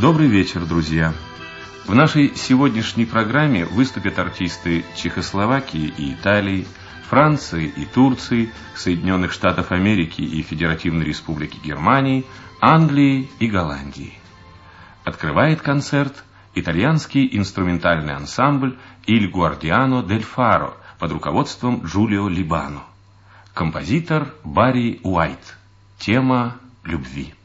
Добрый вечер, друзья! В нашей сегодняшней программе выступят артисты Чехословакии и Италии, Франции и Турции, Соединенных Штатов Америки и Федеративной Республики Германии, Англии и Голландии. Открывает концерт итальянский инструментальный ансамбль «Il Guardiano del Faro» под руководством Джулио Либано. Композитор Барри Уайт. Тема любви.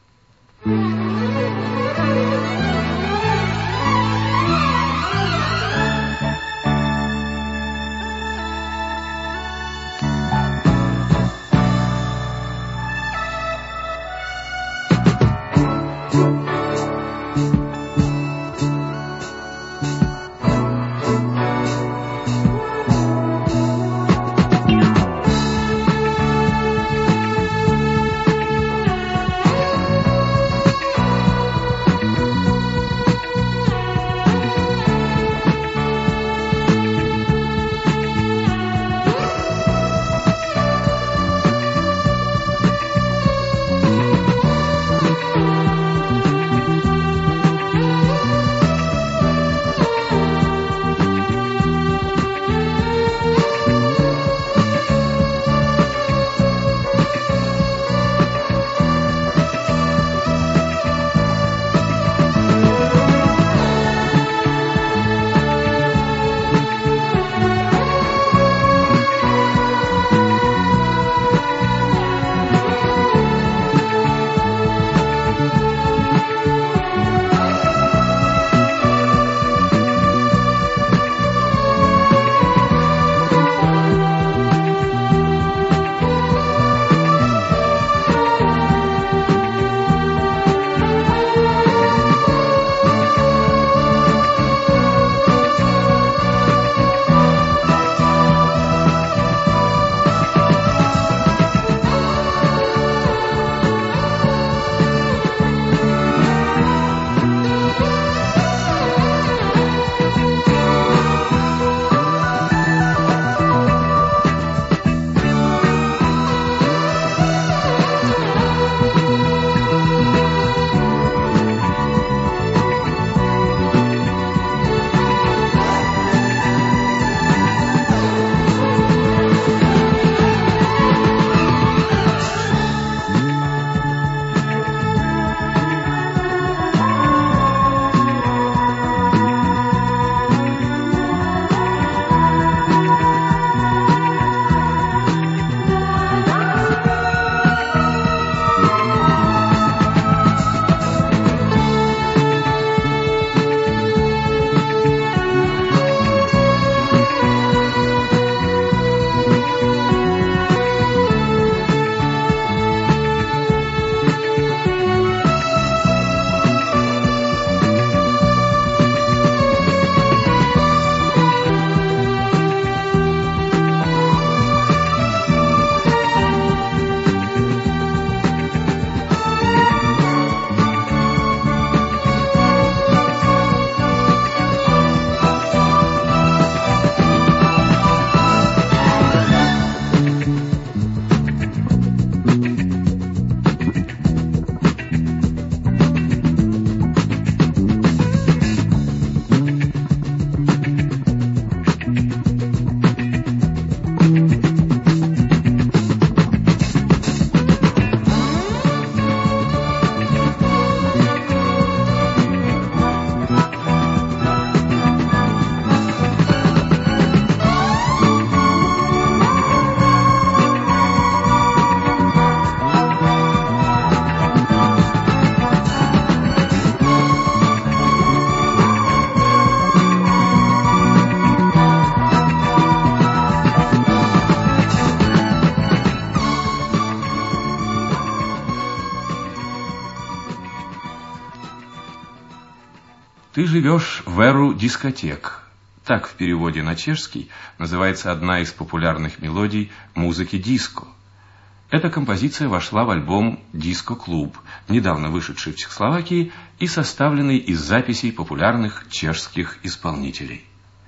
«Ты живешь в эру дискотек». Так в переводе на чешский называется одна из популярных мелодий музыки диско. Эта композиция вошла в альбом «Диско-клуб», недавно вышедший в Чехословакии и составленный из записей популярных чешских исполнителей.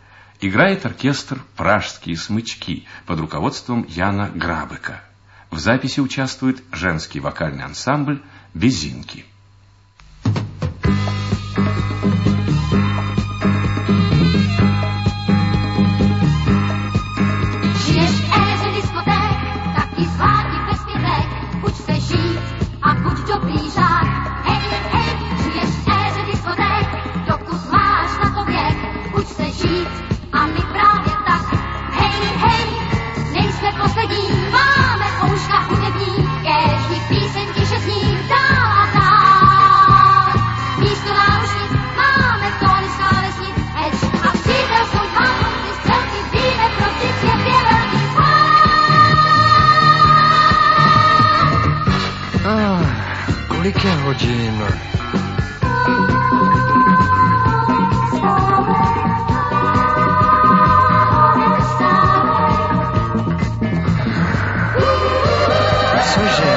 Играет оркестр «Пражские смычки» под руководством Яна Грабека. В записи участвует женский вокальный ансамбль «Безинки». Kolik je hodin? Cože?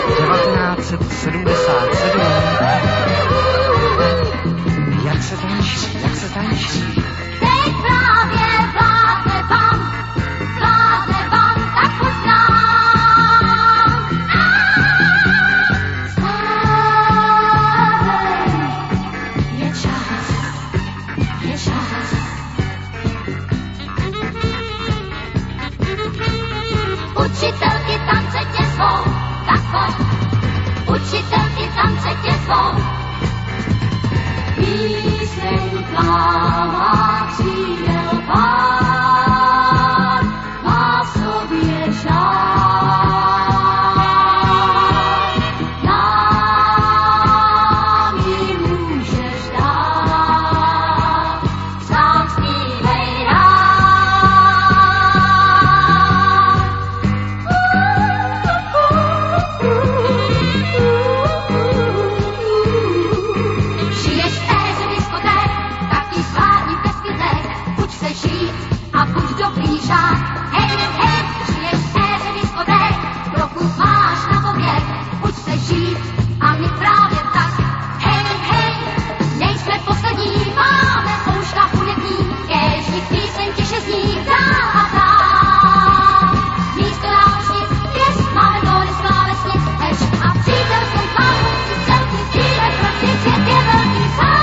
1977. Jak se tančí? Teď právě vládne vám, tak poznám. Stávej, je čas. Učitelky tance tě zvou, tak pojď. Učitelky tance tě zvou. Písenka má křídel pár, má v sobě žár. Nám ji můžeš dát, sám zpívej a buď dobrý žák. Hej, žiješ v éře diskoték, pokud máš na pověk, buď se žít a my právě tak. Hej, nejsme poslední, máme ouška hudební, kéždý písenky 6 dní dál a dál. Místo náušnic, pěst, máme tóny slávesnic, lež a v přítelském plánu si celky cíle, prostě svět je velký sám.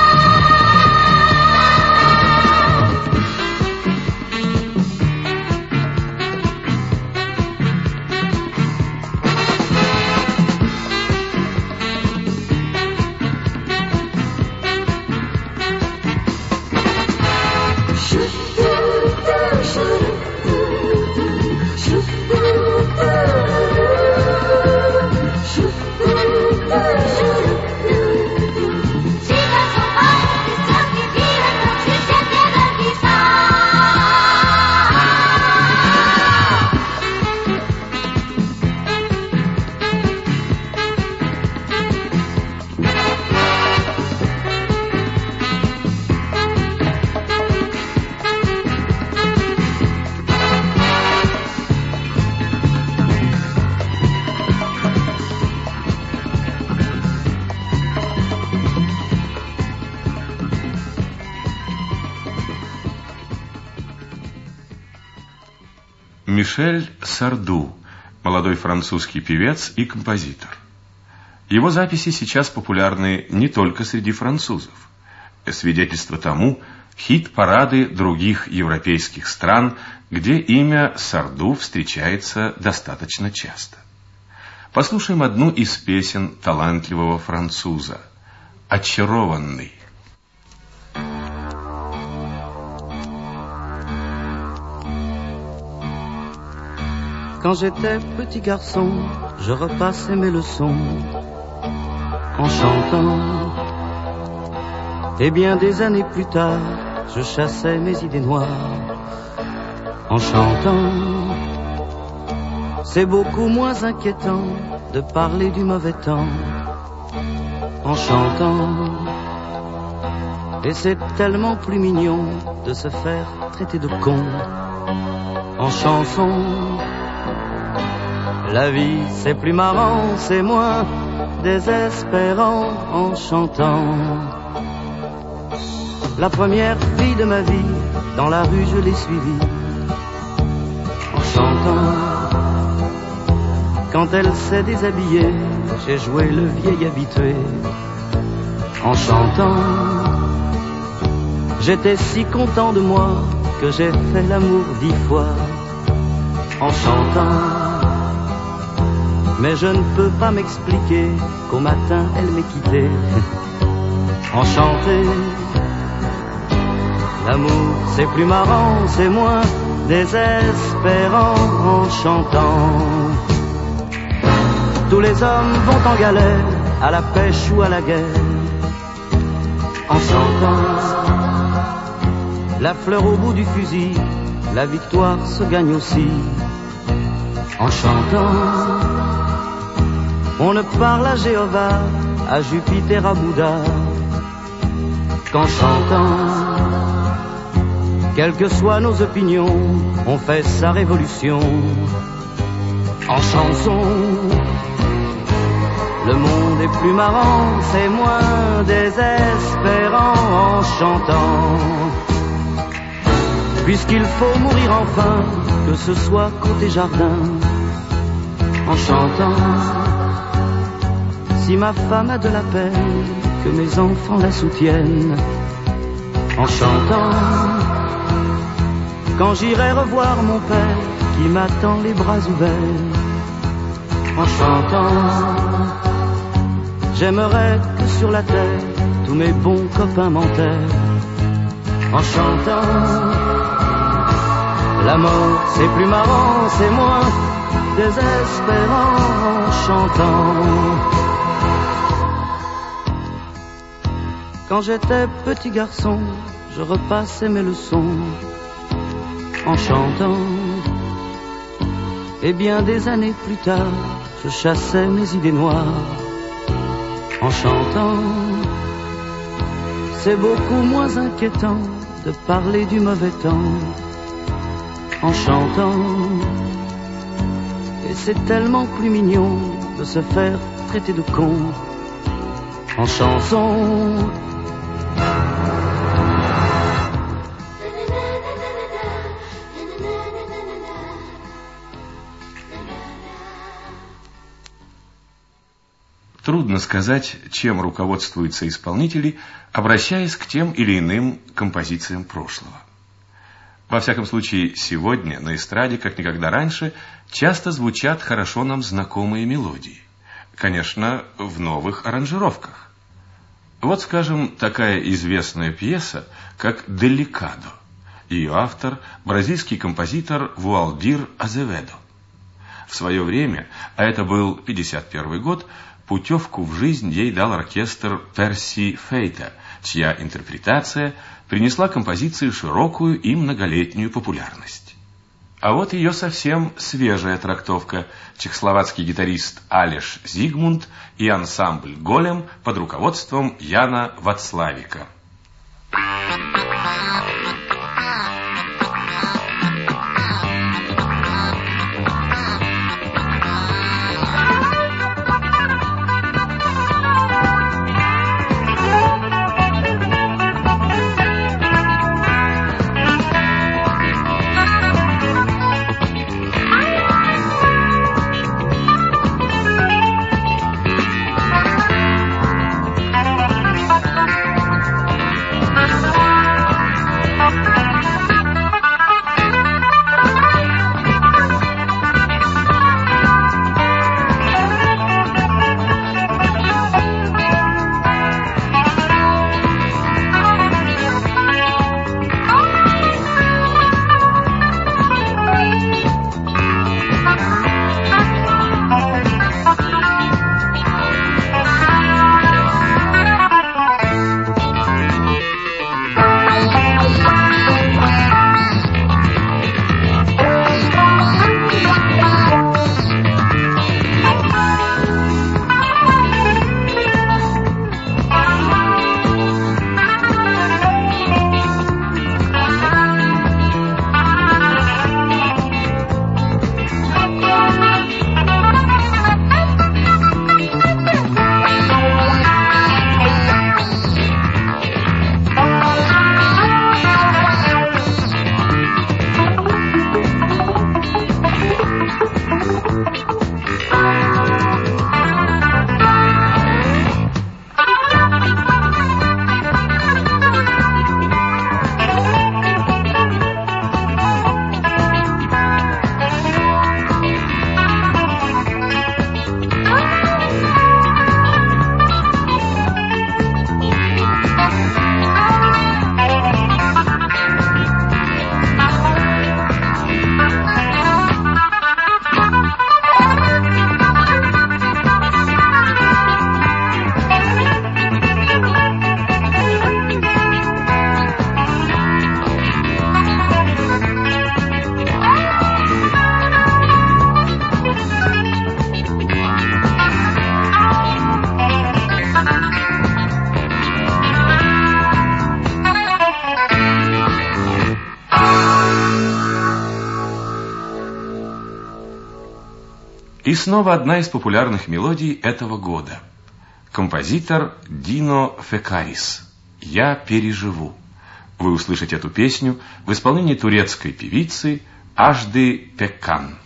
Мишель Сарду, молодой французский певец и композитор. Его записи сейчас популярны не только среди французов. Свидетельство тому – хит-парады других европейских стран, где имя Сарду встречается достаточно часто. Послушаем одну из песен талантливого француза «Очарованный». Quand j'étais petit garçon, je repassais mes leçons en chantant. Et bien des années plus tard, je chassais mes idées noires en chantant. C'est beaucoup moins inquiétant de parler du mauvais temps en chantant. Et c'est tellement plus mignon de se faire traiter de con en chanson. La vie c'est plus marrant, c'est moins désespérant en chantant. La première fille de ma vie, dans la rue je l'ai suivie en chantant. Quand elle s'est déshabillée, j'ai joué le vieil habitué en chantant. J'étais si content de moi que j'ai fait l'amour 10 fois en chantant. Mais je ne peux pas m'expliquer qu'au matin elle m'ait quitté enchanté. L'amour c'est plus marrant, c'est moins désespérant en chantant. Tous les hommes vont en galère, à la pêche ou à la guerre en chantant. La fleur au bout du fusil, la victoire se gagne aussi en chantant. On ne parle à Jéhovah, à Jupiter, à Bouddha, qu'en chantant. Quelles que soient nos opinions, on fait sa révolution en chanson. Le monde est plus marrant, c'est moins désespérant en chantant. Puisqu'il faut mourir enfin, que ce soit côté jardin, en chantant. Si ma femme a de la peine, que mes enfants la soutiennent, en chantant. Quand j'irai revoir mon père, qui m'attend les bras ouverts, en chantant. J'aimerais que sur la terre, tous mes bons copains m'enterrent, en chantant. La mort, c'est plus marrant, c'est moins désespérant en chantant. Quand j'étais petit garçon, je repassais mes leçons en chantant. Et bien des années plus tard, je chassais mes idées noires en chantant. C'est beaucoup moins inquiétant de parler du mauvais temps en chantant. Et c'est tellement plus mignon de se faire traiter de con en chanson. Трудно сказать, чем руководствуются исполнители, обращаясь к тем или иным композициям прошлого. Во всяком случае, сегодня на эстраде, как никогда раньше, часто звучат хорошо нам знакомые мелодии. Конечно, в новых аранжировках. Вот, скажем, такая известная пьеса, как «Деликадо». Ее автор – бразильский композитор Вуалдир Азеведо. В свое время, а это был 1951 год, путевку в жизнь ей дал оркестр Перси Фейта, чья интерпретация принесла композиции широкую и многолетнюю популярность. А вот ее совсем свежая трактовка. Чехословацкий гитарист Алеш Зигмунд и ансамбль «Голем» под руководством Яна Вацлавика. снова одна из популярных мелодий этого года. Композитор Дино Фекарис «Я переживу». Вы услышите эту песню в исполнении турецкой певицы Ажды Пеккан.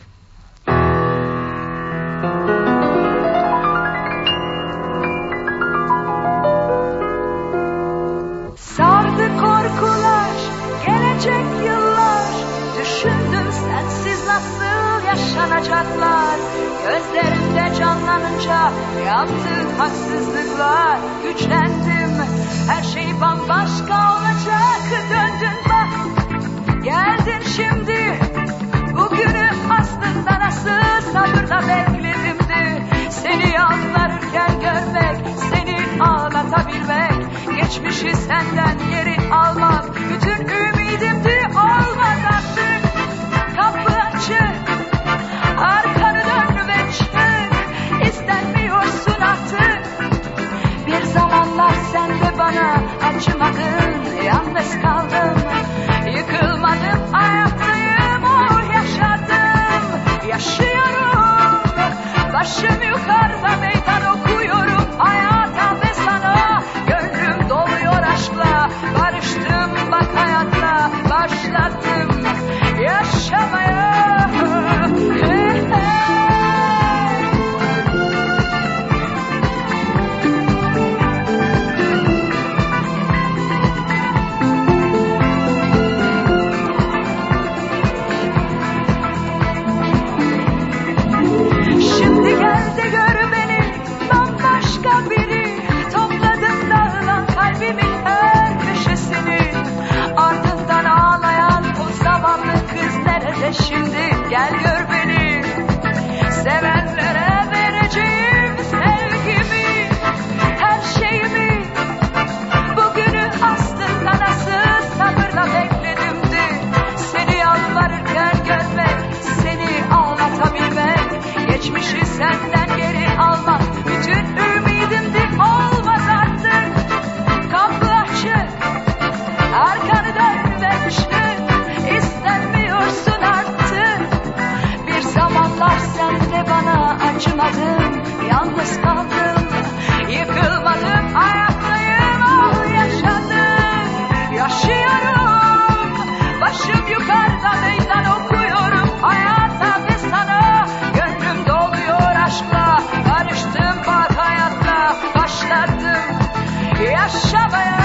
Sardı korkular, gelecek yıllar. Düşündüm sensiz nasıl yaşanacaklar. Gözlerimde canlanınca yaptı haksızlıklar. Güçlendim, her şey bambaşka olacak. Döndün bak, geldin şimdi. Bugünü aslında nasıl sabırla bekledimdi. Seni yalvarırken görmek, seni ağlatabilmek. Geçmişi senden geri almak, bütün ümidimdi, olmaz artık. Kapı açık, arkanı dön ve çık. İstenmiyorsun artık. Bir zamanlar sen de bana acımadın, yalnız kaldım. Yıkılmadım, ayaktayım, yaşadım. Yaşıyorum, başım yukarıda, meydan okuyorum hayata ve sana. Gönlüm doluyor aşkla, barıştım bak hayatla, başladım yaşamaya. Şimdi gel de gör beni, bambaşka biri. Topladım dağılan kalbimin her köşesini. Ardından ağlayan o zavallı kız nerede şimdi? Gel gör beni. Sevenlere vereceğim sevgimi, her şeyimi. Bugünü aslında nasıl sabırla bekledimdi. Seni yalvarırken görmek, seni ağlatabilmek. Geçmişi senden geri almak, bütün ümidimdi, olmaz artık. Kapı açık, arkanı dön ve çık. İstenmiyorsun artık. Bir zamanlar sen de bana acımadın, yalnız kaldım. Yıkılmadım, ayaktayım, yaşadım. Yaşıyorum, başım yukarıda, meydan okuyorum hayata ve sana. Gönlüm doluyor aşkla, barıştım bak hayatla, başladım yaşamaya.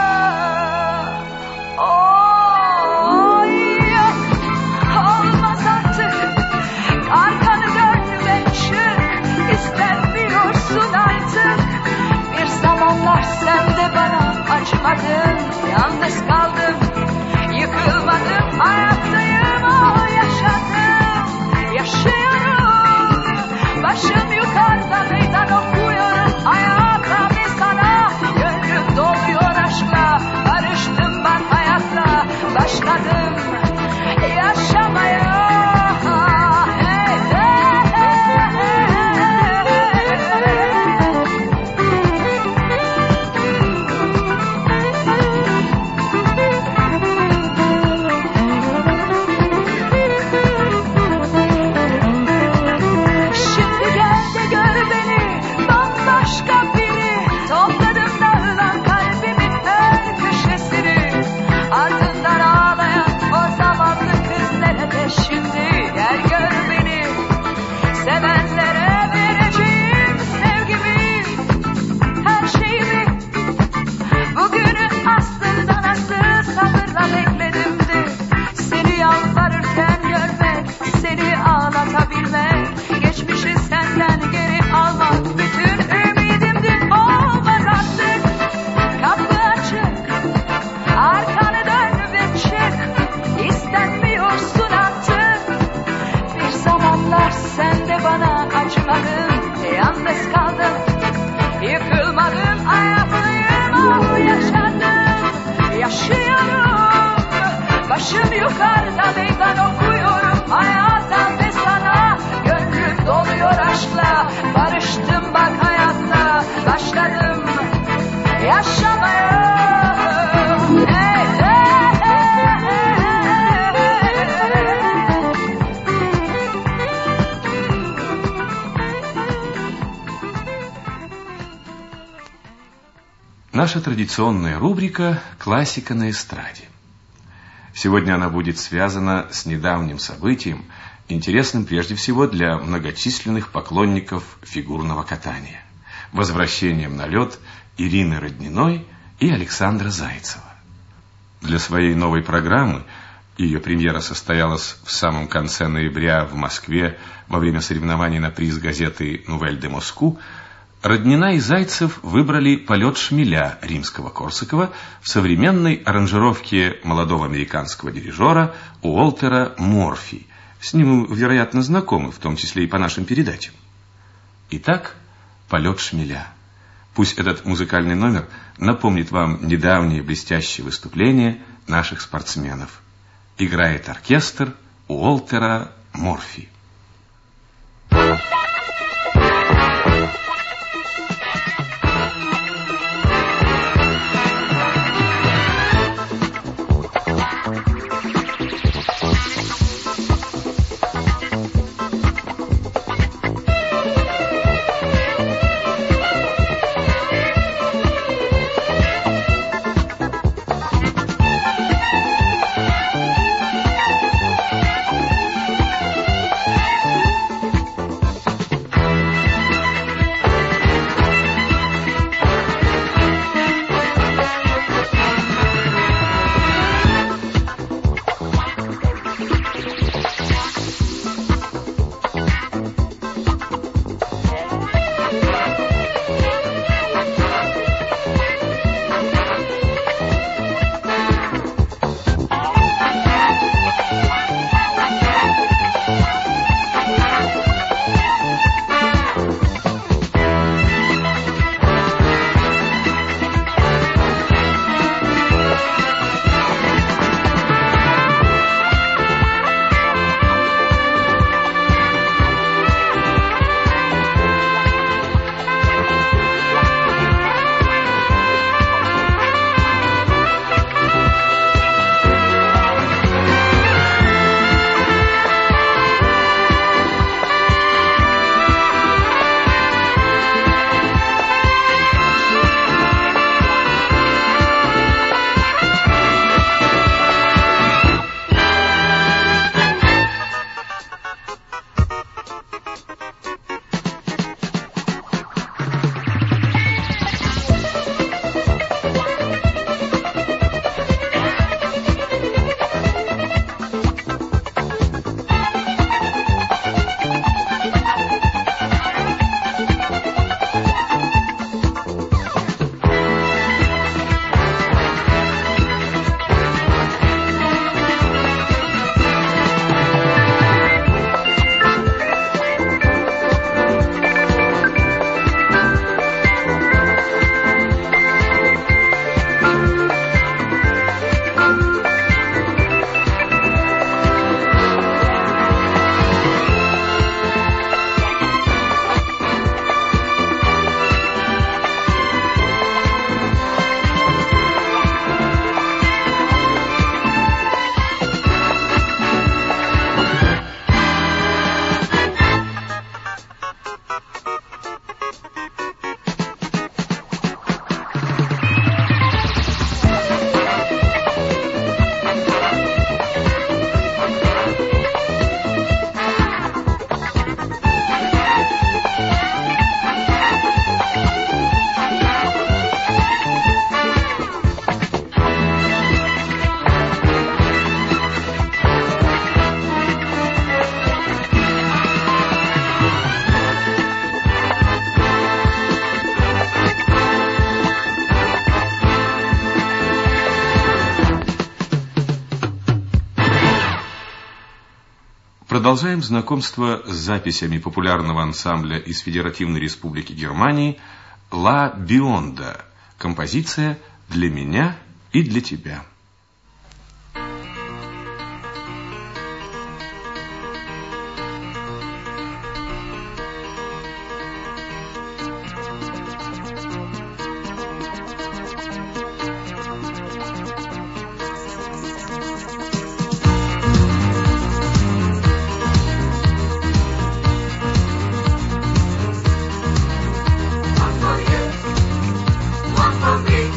Yok, olmaz artık. Arkanı dön ve çık. İstenmiyorsun artık. Bir zamanlar sen de bana acımadın, yalnız kaldım. Yıkılmadım, ayaktayım, yaşadım. Yaşıyorum, başım yukarıda, meydan okuyorum hayata ve sana. Gönlüm doluyor aşkla, barıştım bak hayatla, başladım yaşamaya. Şimdi gel de gör beni, bambaşka biri. Topladım dağılan kalbimin her köşesini. Ardından ağlayan o zavallı kız nerede şimdi? Gel gör beni. Sevenlere vereceğim sevgimi, her şeyimi. Bugünü aslında nasıl sabırla bekledimdi. Seni yalvarırken görmek, seni ağlatabilmek. Geçmişi senden geri almak, bütün ümidimdi, olmaz artık. Kapı açık, arkanı dön ve çık. İstenmiyorsun artık. Bir zamanlar sen de bana acımadın, yalnız kaldım. Yıkılmadım, ayaktayım, yaşadım. Yaşıyorum, başım yukarıda, meydan okuyorum hayata ve sana. Gönlüm doluyor aşkla, barıştım bak hayatla, başladım yaşamaya. Наша традиционная рубрика «Классика на эстраде». Сегодня она будет связана с недавним событием, интересным прежде всего для многочисленных поклонников фигурного катания – возвращением на лед Ирины Родниной и Александра Зайцева. Для своей новой программы, ее премьера состоялась в самом конце ноября в Москве во время соревнований на приз газеты «Нувель де Москву», Роднина и Зайцев выбрали полет шмеля Римского-Корсакова в современной аранжировке молодого американского дирижера Уолтера Морфи. С ним вы, вероятно, знакомы, в том числе и по нашим передачам. Итак, полет шмеля. Пусть этот музыкальный номер напомнит вам недавние блестящие выступления наших спортсменов. Играет оркестр Уолтера Морфи. Продолжаем знакомство с записями популярного ансамбля из Федеративной Республики Германии «Ла Бионда». Композиция «Для меня и для тебя». One for me.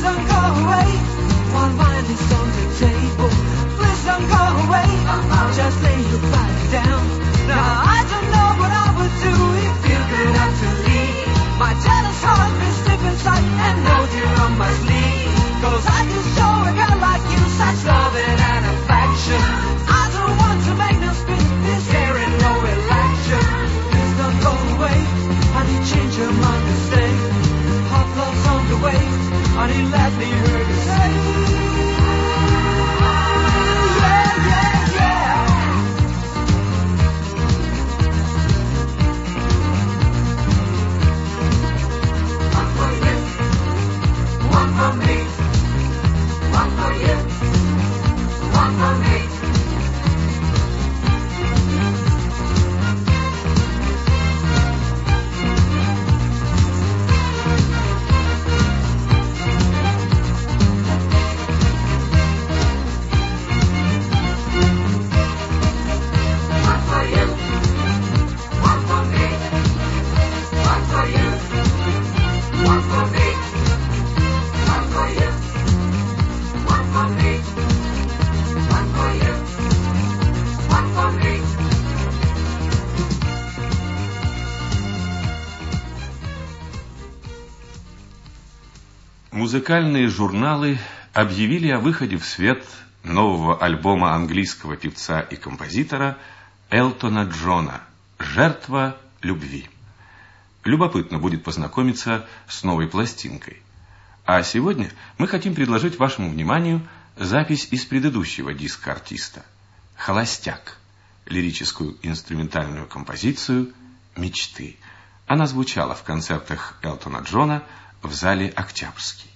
don't go away while wine is on the table. Please don't go away, just lay your body down. Now I don't know what I would do if you could have to leave. My jealous heart is deep inside and knows you're on my sleeve. 'Cause I can show a girl like you such loving and affection. I don't want to make no speech, this here ain't no election. Please don't go away, honey, change your mind and stay. Hot love's on the way, honey, let me hear you say. Yeah, yeah, yeah. One for you, one for me. One for you, one for me. Музыкальные журналы объявили о выходе в свет нового альбома английского певца и композитора Элтона Джона «Жертва любви». Любопытно будет познакомиться с новой пластинкой. А сегодня мы хотим предложить вашему вниманию запись из предыдущего диска артиста «Холостяк», лирическую инструментальную композицию «Мечты». Она звучала в концертах Элтона Джона в зале «Октябрьский».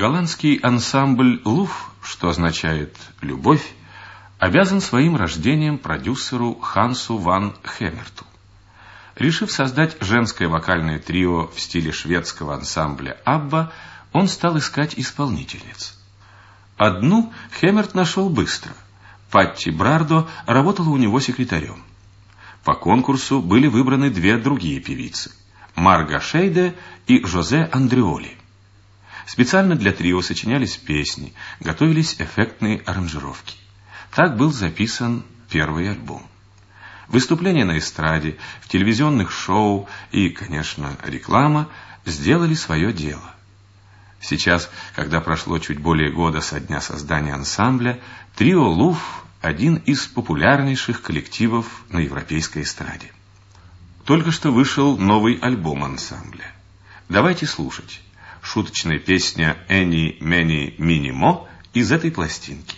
Голландский ансамбль «Луф», что означает «любовь», обязан своим рождением продюсеру Хансу ван Хемерту. Решив создать женское вокальное трио в стиле шведского ансамбля «Абба», он стал искать исполнительниц. Одну Хемерт нашел быстро. Патти Брардо работала у него секретарем. По конкурсу были выбраны две другие певицы – Марга Шейде и Жозе Андреоли. Специально для трио сочинялись песни, готовились эффектные аранжировки. Так был записан первый альбом. Выступления на эстраде, в телевизионных шоу и, конечно, реклама сделали свое дело. Сейчас, когда прошло чуть более года со дня создания ансамбля, трио «Луф» – один из популярнейших коллективов на европейской эстраде. Только что вышел новый альбом ансамбля. Давайте слушать. Шуточная песня «Эни, Мени, Мини, Мо» из этой пластинки.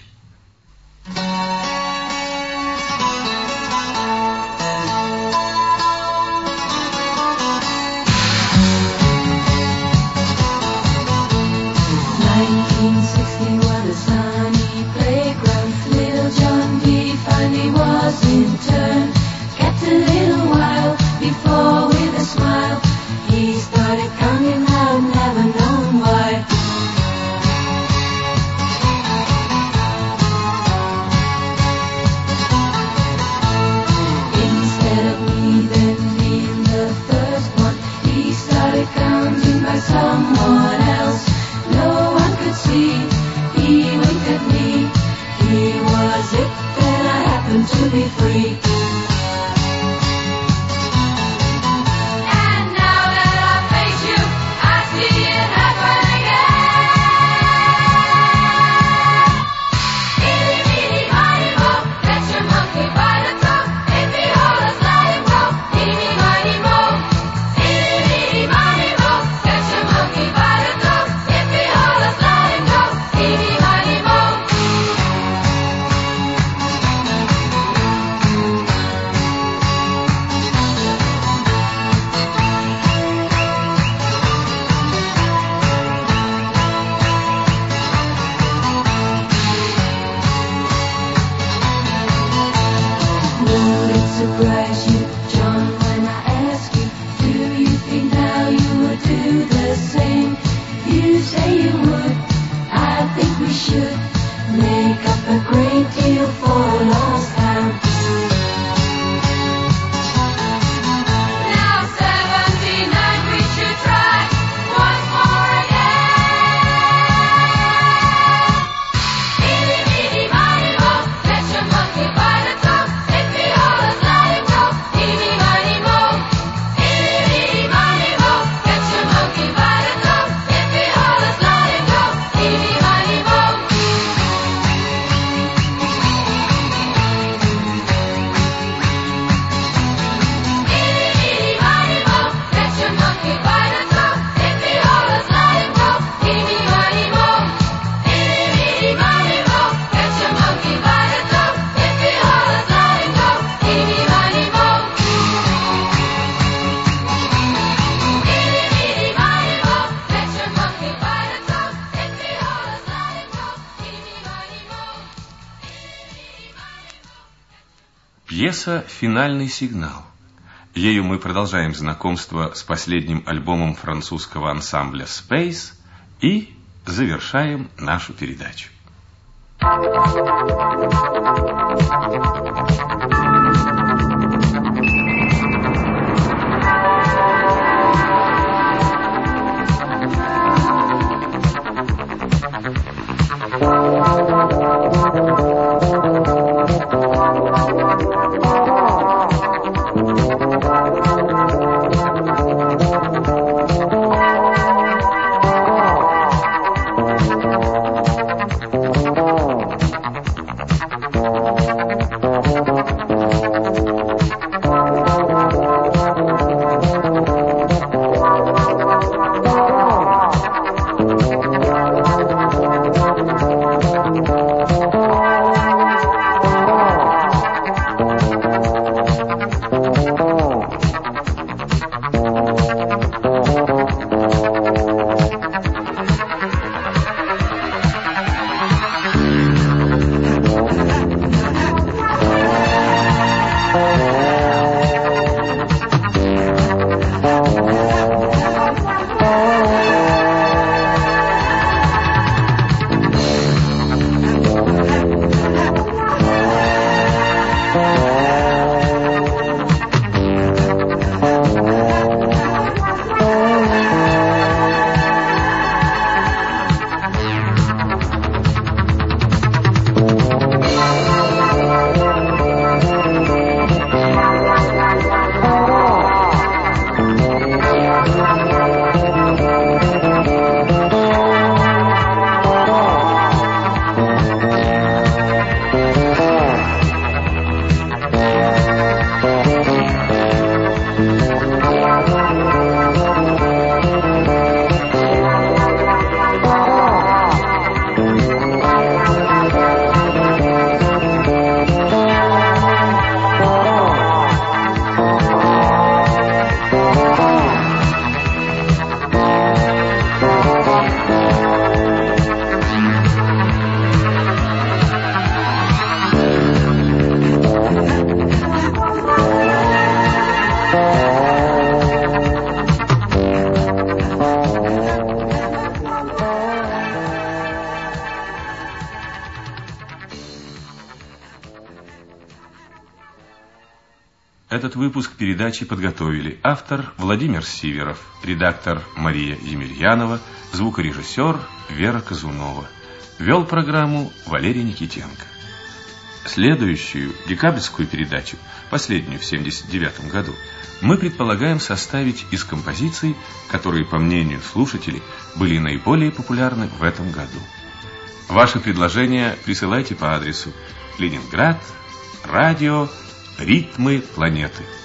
Пьеса «Финальный сигнал». Ею мы продолжаем знакомство с последним альбомом французского ансамбля Space и завершаем нашу передачу. Этот выпуск передачи подготовили автор Владимир Сиверов, редактор Мария Емельянова, звукорежиссер Вера Казунова. Вел программу Валерий Никитенко. Следующую декабрьскую передачу, последнюю в 1979 году, мы предполагаем составить из композиций, которые, по мнению слушателей, были наиболее популярны в этом году. Ваши предложения присылайте по адресу Ленинград, радио «Ритмы планеты».